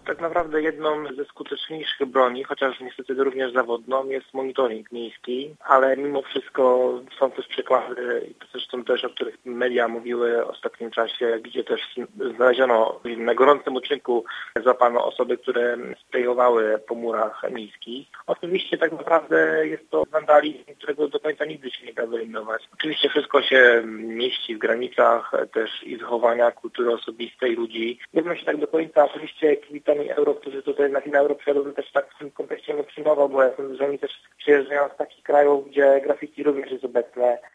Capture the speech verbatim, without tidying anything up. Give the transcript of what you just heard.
Tak naprawdę jedną ze skuteczniejszych broni, chociaż niestety również zawodną, jest monitoring miejski, ale mimo wszystko są też przykłady, zresztą też, o których media mówiły w ostatnim czasie, gdzie też znaleziono na gorącym uczynku, złapano osoby, które sprejowały po murach miejskich. Oczywiście tak naprawdę jest to wandalizm, którego do końca nigdy się nie da wyeliminować. Oczywiście wszystko się mieści w granicach też i zachowania kultury osobistej ludzi. Nie wiem się tak do końca, oczywiście kibicami Euro, którzy tutaj na Euro przyjadą, też tak w tym kontekście nie przyjmował, bo ja sądzę, że oni też przyjeżdżają z takich krajów, gdzie graffiti również jest obecne.